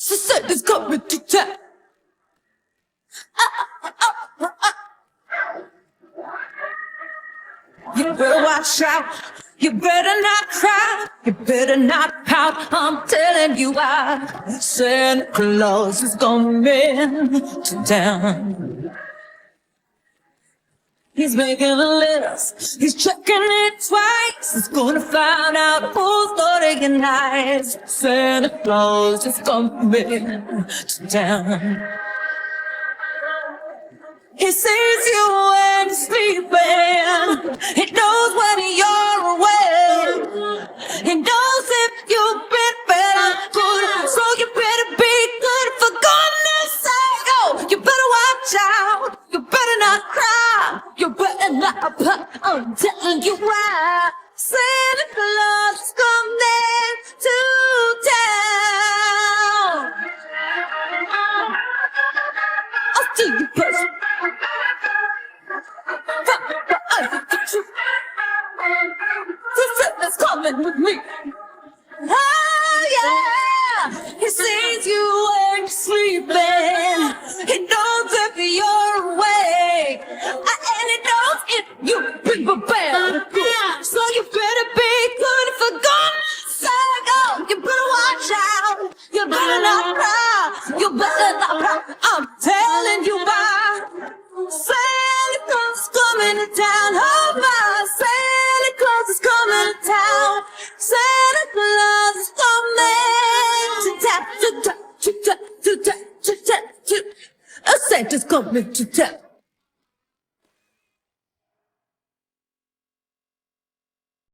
She said it's coming to town. You better watch out. You better not cry. You better not pout. I'm telling you why. Santa Claus is coming to town. He's making a list. He's checking it twice. He's gonna find out who's naughty and nice. Santa Claus is coming to town. He sees you when you're sleeping. He knows when you're awake. He knows if you've been bad or good. So you better be good for goodness sake. Oh, you better watch out. You better not cry. You better not pout. I'm telling you why. Santa Claus is coming to town. I'll see you first. Santa's coming with me. Oh yeah, he sees you when you're sleeping. He knows if you're awake, and he knows if you've been prepared. So you better be good for goodness sake. Oh, you better watch out. You better not cry. You better not cry. I'm telling you why. Santa Claus is coming to town. Oh my, Santa Claus is coming to town. Santa Claus is coming to town. To town, to town, to town, to town, to town. Santa's coming to town.